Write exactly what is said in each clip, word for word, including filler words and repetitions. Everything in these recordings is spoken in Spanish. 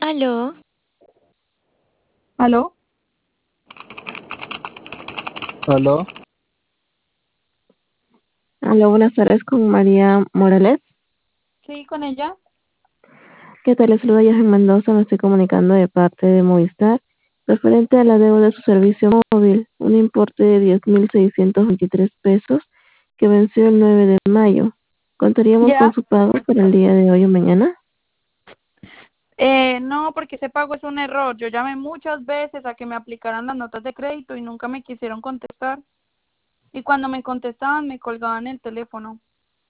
Aló, ¿Aló? ¿Aló? Aló, buenas tardes con María Morales. Sí, con ella. ¿Qué tal? Les saluda Yajen Mendoza, me estoy comunicando de parte de Movistar, referente a la deuda de su servicio móvil, un importe de diez mil seiscientos veintitrés pesos que venció el nueve de mayo. ¿Contaríamos con Ya. su pago para el día de hoy o mañana? Eh, no, porque ese pago es un error. Yo llamé muchas veces a que me aplicaran las notas de crédito y nunca me quisieron contestar. Y cuando me contestaban, me colgaban el teléfono.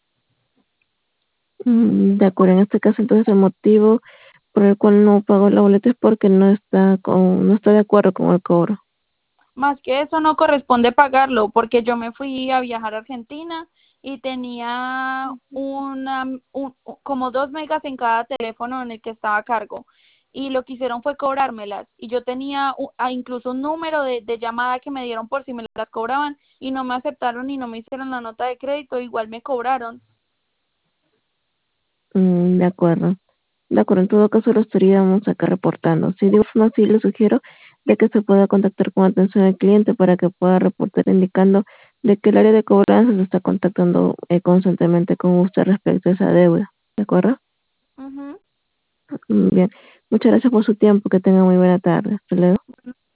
Mm, De acuerdo, en este caso entonces el motivo por el cual no pagó la boleta es porque no está con, no está de acuerdo con el cobro. Más que eso, no corresponde pagarlo, porque yo me fui a viajar a Argentina y tenía una, un- como dos megas en cada teléfono en el que estaba a cargo. Y lo que hicieron fue cobrármelas. Y yo tenía u- a- incluso un número de, de llamada que me dieron por si me las cobraban y no me aceptaron y no me hicieron la nota de crédito, igual me cobraron. Mm, de acuerdo. De acuerdo, en todo caso lo estaríamos acá reportando. Si de forma así le sugiero de que se pueda contactar con atención al cliente para que pueda reportar indicando de que el área de cobranza se está contactando eh, constantemente con usted respecto a esa deuda. ¿De acuerdo? Ujú. Mm, Bien. Muchas gracias por su tiempo. Que tenga muy buena tarde. Hasta luego.